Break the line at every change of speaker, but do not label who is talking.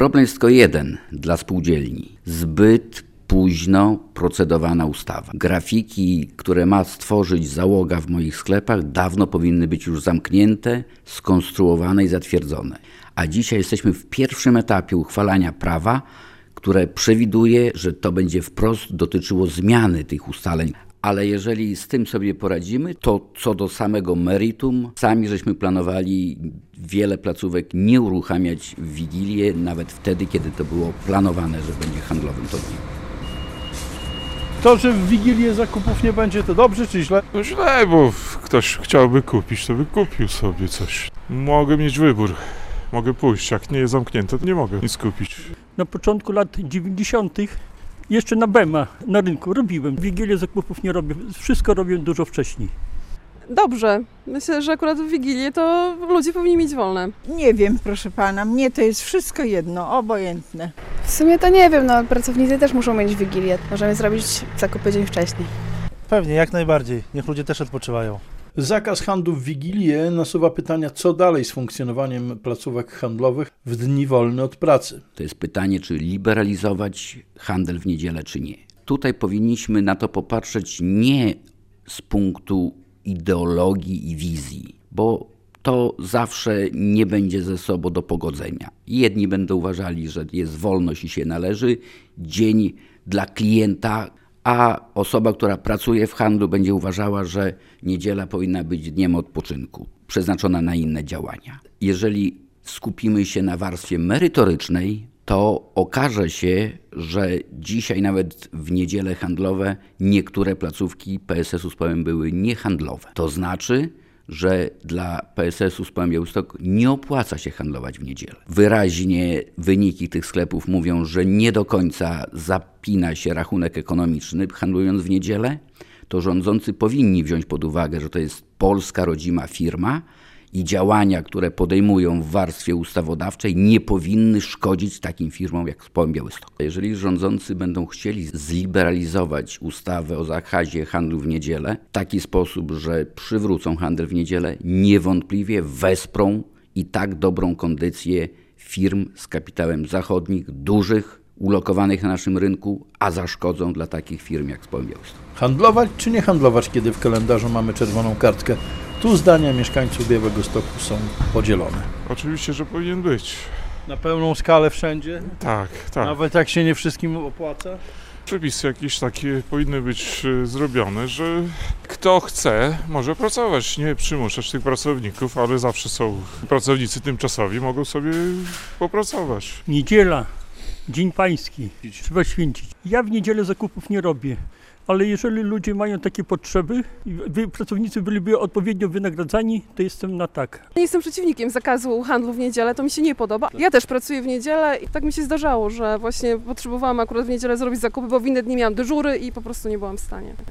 Problem jest tylko jeden dla spółdzielni. Zbyt późno procedowana ustawa. Grafiki, które ma stworzyć załoga w moich sklepach, dawno powinny być już zamknięte, skonstruowane i zatwierdzone. A dzisiaj jesteśmy w pierwszym etapie uchwalania prawa, które przewiduje, że to będzie wprost dotyczyło zmiany tych ustaleń. Ale jeżeli z tym sobie poradzimy, to co do samego meritum, sami żeśmy planowali wiele placówek nie uruchamiać w Wigilię, nawet wtedy, kiedy to było planowane, że będzie handlowym to dniem.
To, że w Wigilię zakupów nie będzie, to dobrze czy źle?
No źle, bo ktoś chciałby kupić, to by kupił sobie coś. Mogę mieć wybór. Mogę pójść, jak nie jest zamknięte, to nie mogę nic kupić.
Na początku lat 90. jeszcze na Bema, na rynku robiłem. W Wigilię zakupów nie robię, wszystko robię dużo wcześniej.
Dobrze. Myślę, że akurat w Wigilię to ludzie powinni mieć wolne.
Nie wiem, proszę pana, mnie to jest wszystko jedno, obojętne.
W sumie to nie wiem, pracownicy też muszą mieć Wigilię. Możemy zrobić zakupy dzień wcześniej.
Pewnie, jak najbardziej. Niech ludzie też odpoczywają.
Zakaz handlu w Wigilię nasuwa pytania, co dalej z funkcjonowaniem placówek handlowych w dni wolne od pracy.
To jest pytanie, czy liberalizować handel w niedzielę, czy nie. Tutaj powinniśmy na to popatrzeć nie z punktu ideologii i wizji, bo to zawsze nie będzie ze sobą do pogodzenia. Jedni będą uważali, że jest wolność i się należy, dzień dla klienta, a osoba, która pracuje w handlu, będzie uważała, że niedziela powinna być dniem odpoczynku, przeznaczona na inne działania. Jeżeli skupimy się na warstwie merytorycznej, to okaże się, że dzisiaj nawet w niedziele handlowe niektóre placówki PSS-u z Połem były niehandlowe. To znaczy, że dla PSS-u z Połem Białystok nie opłaca się handlować w niedzielę. Wyraźnie wyniki tych sklepów mówią, że nie do końca zapina się rachunek ekonomiczny handlując w niedzielę. To rządzący powinni wziąć pod uwagę, że to jest polska rodzima firma i działania, które podejmują w warstwie ustawodawczej, nie powinny szkodzić takim firmom jak Połem Białystok. Jeżeli rządzący będą chcieli zliberalizować ustawę o zakazie handlu w niedzielę w taki sposób, że przywrócą handel w niedzielę, niewątpliwie wesprą i tak dobrą kondycję firm z kapitałem zachodnich, dużych, ulokowanych na naszym rynku, a zaszkodzą dla takich firm jak Połem Białystok.
Handlować czy nie handlować, kiedy w kalendarzu mamy czerwoną kartkę? Tu zdania mieszkańców Białegostoku są podzielone.
Oczywiście, że powinien być.
Na pełną skalę wszędzie?
Tak.
Nawet jak się nie wszystkim opłaca?
Przepisy jakieś takie powinny być zrobione, że kto chce, może pracować. Nie przymuszać tych pracowników, ale zawsze są pracownicy tymczasowi, mogą sobie popracować.
Niedziela, Dzień Pański, trzeba święcić. Ja w niedzielę zakupów nie robię. Ale jeżeli ludzie mają takie potrzeby i pracownicy byliby odpowiednio wynagradzani, to jestem na tak.
Nie jestem przeciwnikiem zakazu handlu w niedzielę, to mi się nie podoba. Ja też pracuję w niedzielę i tak mi się zdarzało, że właśnie potrzebowałam akurat w niedzielę zrobić zakupy, bo w inne dni miałam dyżury i po prostu nie byłam w stanie.